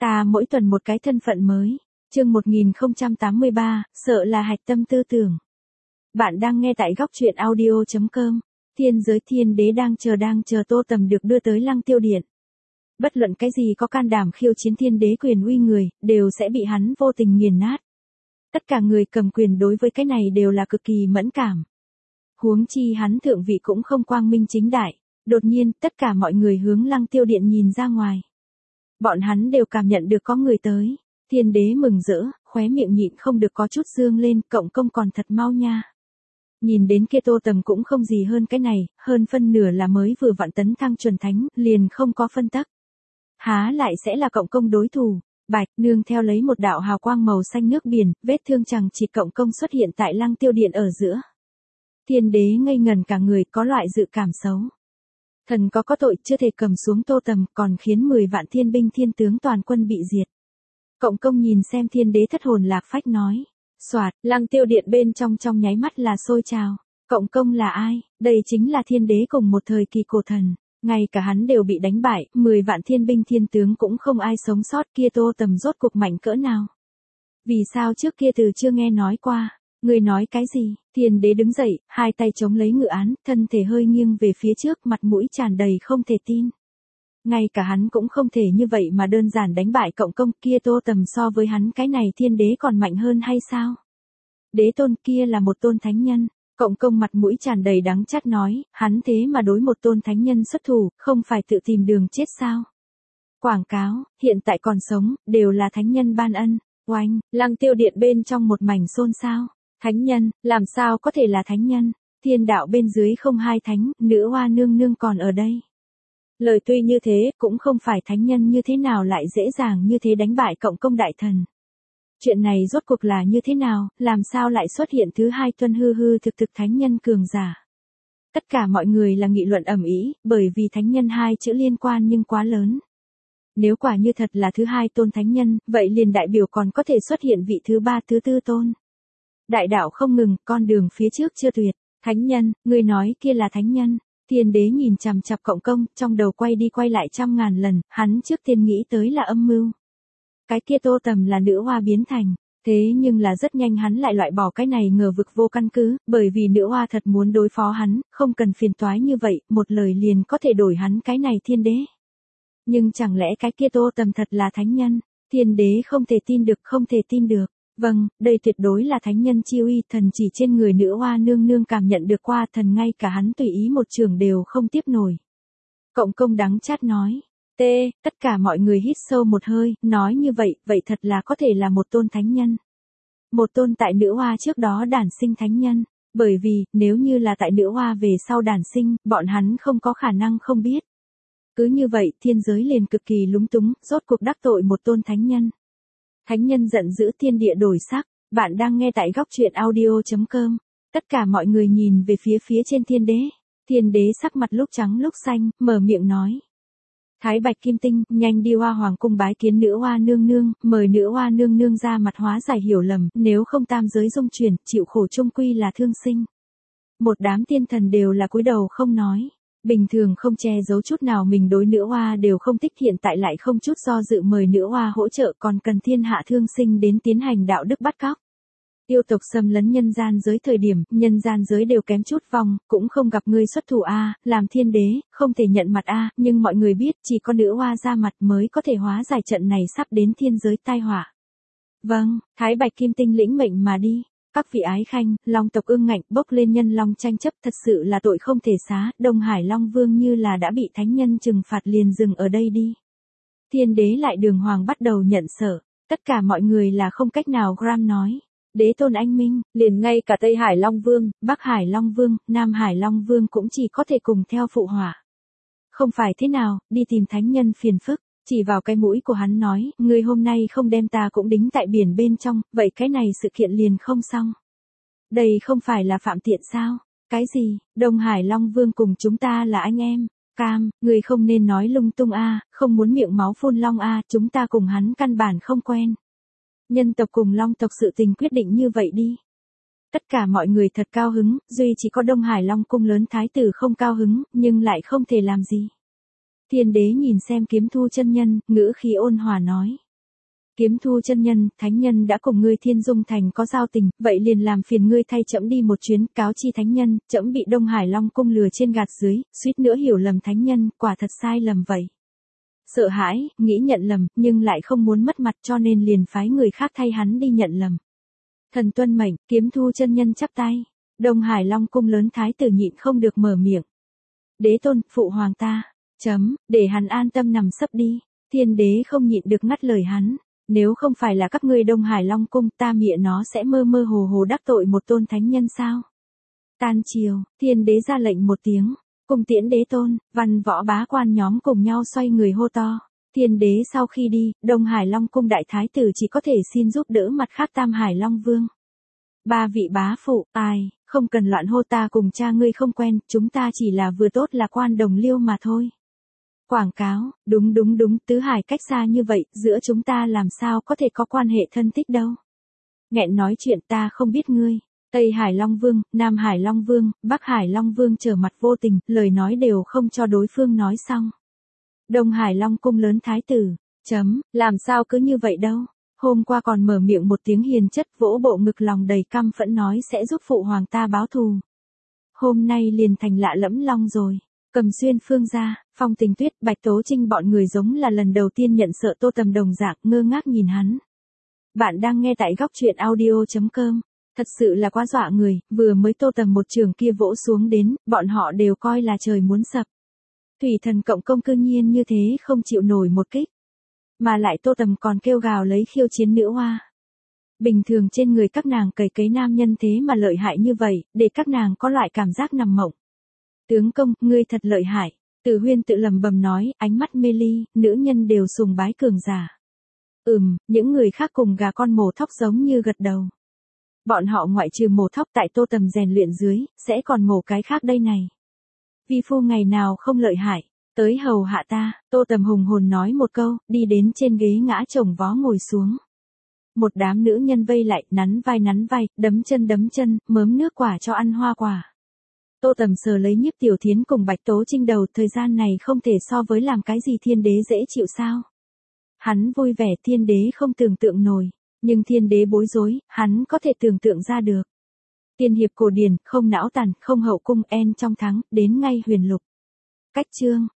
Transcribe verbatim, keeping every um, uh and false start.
Ta mỗi tuần một cái thân phận mới. Chương một nghìn không trăm tám mươi ba, sợ là hạch tâm tư tưởng. Bạn đang nghe tại góc truyện audio chấm com. Thiên giới thiên đế đang chờ đang chờ Tô Tầm được đưa tới Lăng Tiêu Điện. Bất luận cái gì có can đảm khiêu chiến thiên đế quyền uy người, đều sẽ bị hắn vô tình nghiền nát. Tất cả người cầm quyền đối với cái này đều là cực kỳ mẫn cảm. Huống chi hắn thượng vị cũng không quang minh chính đại. Đột nhiên, tất cả mọi người hướng Lăng Tiêu Điện nhìn ra ngoài. Bọn hắn đều cảm nhận được có người tới. Thiên đế mừng rỡ, khóe miệng nhịn không được có chút dương lên, cộng công còn thật mau nha. Nhìn đến kia Tô Tầm cũng không gì hơn cái này, hơn phân nửa là mới vừa vặn tấn thăng chuẩn thánh, liền không có phân tắc. Há lại sẽ là cộng công đối thủ. Bạch nương theo lấy một đạo hào quang màu xanh nước biển, vết thương chằng chịt cộng công xuất hiện tại Lăng Tiêu Điện ở giữa. Thiên đế ngây ngần cả người, có loại dự cảm xấu. Thần có có tội chưa thể cầm xuống Tô Tầm, còn khiến mười vạn thiên binh thiên tướng toàn quân bị diệt. Cộng công nhìn xem thiên đế thất hồn lạc phách nói. Soạt, Lăng Tiêu Điện bên trong trong nháy mắt là sôi trào. Cộng công là ai? Đây chính là thiên đế cùng một thời kỳ cổ thần. Ngay cả hắn đều bị đánh bại, mười vạn thiên binh thiên tướng cũng không ai sống sót, kia Tô Tầm rốt cuộc mạnh cỡ nào. Vì sao trước kia từ chưa nghe nói qua? Người nói cái gì? Thiên đế đứng dậy, hai tay chống lấy ngự án, thân thể hơi nghiêng về phía trước, mặt mũi tràn đầy không thể tin. Ngay cả hắn cũng không thể như vậy mà đơn giản đánh bại cộng công, kia Tô Tầm so với hắn cái này thiên đế còn mạnh hơn hay sao? Đế tôn kia là một tôn thánh nhân. Cộng công mặt mũi tràn đầy đắng chát nói, hắn thế mà đối một tôn thánh nhân xuất thủ, không phải tự tìm đường chết sao? Quảng cáo, hiện tại còn sống, đều là thánh nhân ban ân. Oanh, Lăng Tiêu Điện bên trong một mảnh xôn xao. Thánh nhân, làm sao có thể là thánh nhân? Thiên đạo bên dưới không hai thánh, nữ hoa nương nương còn ở đây. Lời tuy như thế, cũng không phải thánh nhân như thế nào lại dễ dàng như thế đánh bại cộng công đại thần. Chuyện này rốt cuộc là như thế nào, làm sao lại xuất hiện thứ hai tuân hư hư thực thực thánh nhân cường giả. Tất cả mọi người là nghị luận ầm ĩ, bởi vì thánh nhân hai chữ liên quan nhưng quá lớn. Nếu quả như thật là thứ hai tôn thánh nhân, vậy liền đại biểu còn có thể xuất hiện vị thứ ba thứ tư tôn. Đại đạo không ngừng, con đường phía trước chưa tuyệt. Thánh nhân, người nói kia là thánh nhân. Thiên đế nhìn chằm chằm cộng công, trong đầu quay đi quay lại trăm ngàn lần, hắn trước tiên nghĩ tới là âm mưu. Cái kia Tô Tầm là nữ hoa biến thành. Thế nhưng là rất nhanh hắn lại loại bỏ cái này ngờ vực vô căn cứ, bởi vì nữ hoa thật muốn đối phó hắn, không cần phiền toái như vậy, một lời liền có thể đổi hắn cái này thiên đế. Nhưng chẳng lẽ cái kia Tô Tầm thật là thánh nhân? Thiên đế không thể tin được, không thể tin được. Vâng, đây tuyệt đối là thánh nhân chi uy, thần chỉ trên người nữ hoa nương nương cảm nhận được qua, thần ngay cả hắn tùy ý một trường đều không tiếp nổi. Cộng công đắng chát nói. T, tất cả mọi người hít sâu một hơi, nói như vậy, vậy thật là có thể là một tôn thánh nhân. Một tôn tại nữ hoa trước đó đản sinh thánh nhân, bởi vì, nếu như là tại nữ hoa về sau đản sinh, bọn hắn không có khả năng không biết. Cứ như vậy, thiên giới liền cực kỳ lúng túng, rốt cuộc đắc tội một tôn thánh nhân. Thánh nhân giận dữ, thiên địa đổi sắc, bạn đang nghe tại góc truyện audio chấm com. Tất cả mọi người nhìn về phía phía trên thiên đế. Thiên đế sắc mặt lúc trắng lúc xanh, mở miệng nói. Thái Bạch Kim Tinh, nhanh đi Hoa Hoàng cung bái kiến nữ hoa nương nương, mời nữ hoa nương nương ra mặt hóa giải hiểu lầm, nếu không tam giới dung chuyển, chịu khổ chung quy là thương sinh. Một đám tiên thần đều là cúi đầu không nói. Bình thường không che giấu chút nào mình đối nữ hoa đều không thích, hiện tại lại không chút do dự mời nữ hoa hỗ trợ, còn cần thiên hạ thương sinh đến tiến hành đạo đức bắt cóc. Yêu tộc xâm lấn nhân gian giới thời điểm, nhân gian giới đều kém chút vong, cũng không gặp ngươi xuất thủ a, làm thiên đế, không thể nhận mặt a, nhưng mọi người biết, chỉ có nữ hoa ra mặt mới có thể hóa giải trận này sắp đến thiên giới tai họa. Vâng, Thái Bạch Kim Tinh lĩnh mệnh mà đi. Các vị ái khanh, Long tộc ương ngạnh bốc lên nhân long tranh chấp, thật sự là tội không thể xá, Đông Hải Long Vương như là đã bị thánh nhân trừng phạt, liền dừng ở đây đi. Thiên đế lại đường hoàng bắt đầu nhận sợ, tất cả mọi người là không cách nào gram nói. Đế tôn anh minh, liền ngay cả Tây Hải Long Vương, Bắc Hải Long Vương, Nam Hải Long Vương cũng chỉ có thể cùng theo phụ họa. Không phải thế nào, đi tìm thánh nhân phiền phức. Chỉ vào cái mũi của hắn nói, ngươi hôm nay không đem ta cũng đính tại biển bên trong, vậy cái này sự kiện liền không xong. Đây không phải là phạm tiện sao? Cái gì, Đông Hải Long Vương cùng chúng ta là anh em. Cam, ngươi không nên nói lung tung a, không muốn miệng máu phun long a, chúng ta cùng hắn căn bản không quen. Nhân tộc cùng Long tộc sự tình quyết định như vậy đi. Tất cả mọi người thật cao hứng, duy chỉ có Đông Hải Long cung lớn thái tử không cao hứng, nhưng lại không thể làm gì. Thiên đế nhìn xem Kiếm Thu chân nhân, ngữ khí ôn hòa nói. Kiếm Thu chân nhân, thánh nhân đã cùng ngươi Thiên Dung Thành có giao tình, vậy liền làm phiền ngươi thay trẫm đi một chuyến, cáo chi thánh nhân, trẫm bị Đông Hải Long cung lừa trên gạt dưới, suýt nữa hiểu lầm thánh nhân, quả thật sai lầm vậy. Sợ hãi, nghĩ nhận lầm, nhưng lại không muốn mất mặt cho nên liền phái người khác thay hắn đi nhận lầm. Thần tuân mệnh, Kiếm Thu chân nhân chắp tay. Đông Hải Long cung lớn thái tử nhịn không được mở miệng. Đế tôn, phụ hoàng ta, chấm, để hắn an tâm nằm sấp đi. Thiên đế không nhịn được ngắt lời hắn. Nếu không phải là các ngươi Đông Hải Long cung, ta mịa nó sẽ mơ mơ hồ hồ đắc tội một tôn thánh nhân sao? Tan chiều, thiên đế ra lệnh một tiếng. Cùng tiễn đế tôn, văn võ bá quan nhóm cùng nhau xoay người hô to. Thiên đế sau khi đi, Đông Hải Long cung đại thái tử chỉ có thể xin giúp đỡ mặt khác Tam Hải Long vương. Ba vị bá phụ, ai, không cần loạn hô, ta cùng cha ngươi không quen, chúng ta chỉ là vừa tốt là quan đồng liêu mà thôi. Quảng cáo, đúng đúng đúng, tứ hải cách xa như vậy, giữa chúng ta làm sao có thể có quan hệ thân thích đâu. Nghẹn nói chuyện, ta không biết ngươi. Tây Hải Long Vương, Nam Hải Long Vương, Bắc Hải Long Vương trở mặt vô tình, lời nói đều không cho đối phương nói xong. Đông Hải Long cung lớn thái tử, chấm, làm sao cứ như vậy đâu. Hôm qua còn mở miệng một tiếng hiền chất, vỗ bộ ngực lòng đầy căm phẫn nói sẽ giúp phụ hoàng ta báo thù. Hôm nay liền thành lạ lẫm long rồi. Cầm Xuyên Phương ra, Phong Tình Tuyết, Bạch Tố Trinh bọn người giống là lần đầu tiên nhận sợ Tô Tầm đồng dạng, ngơ ngác nhìn hắn. Bạn đang nghe tại góc truyện audio chấm com. Thật sự là quá dọa người, vừa mới Tô Tầm một trường kia vỗ xuống đến, bọn họ đều coi là trời muốn sập. Thủy thần cộng công cư nhiên như thế không chịu nổi một kích. Mà lại Tô Tầm còn kêu gào lấy khiêu chiến nữ hoa. Bình thường trên người các nàng cầy cấy nam nhân thế mà lợi hại như vậy, để các nàng có loại cảm giác nằm mộng. Tướng công, ngươi thật lợi hại. Từ Huyên tự lầm bầm nói, ánh mắt mê ly, nữ nhân đều sùng bái cường giả. Ừm, những người khác cùng gà con mổ thóc giống như gật đầu. Bọn họ ngoại trừ mổ thóc tại Tô Tầm rèn luyện dưới, sẽ còn mổ cái khác đây này. Vi phu ngày nào không lợi hại, tới hầu hạ ta, Tô Tầm hùng hồn nói một câu, đi đến trên ghế ngã chồng vó ngồi xuống. Một đám nữ nhân vây lại, nắn vai nắn vai, đấm chân đấm chân, mớm nước quả cho ăn hoa quả. Tô Tầm sờ lấy Nhiếp Tiểu Thiến cùng Bạch Tố Trinh đầu, thời gian này không thể so với làm cái gì thiên đế dễ chịu sao. Hắn vui vẻ, thiên đế không tưởng tượng nổi, nhưng thiên đế bối rối, hắn có thể tưởng tượng ra được. Tiên hiệp cổ điển, không não tàn, không hậu cung, en trong thắng, đến ngay huyền lục. Cách chương.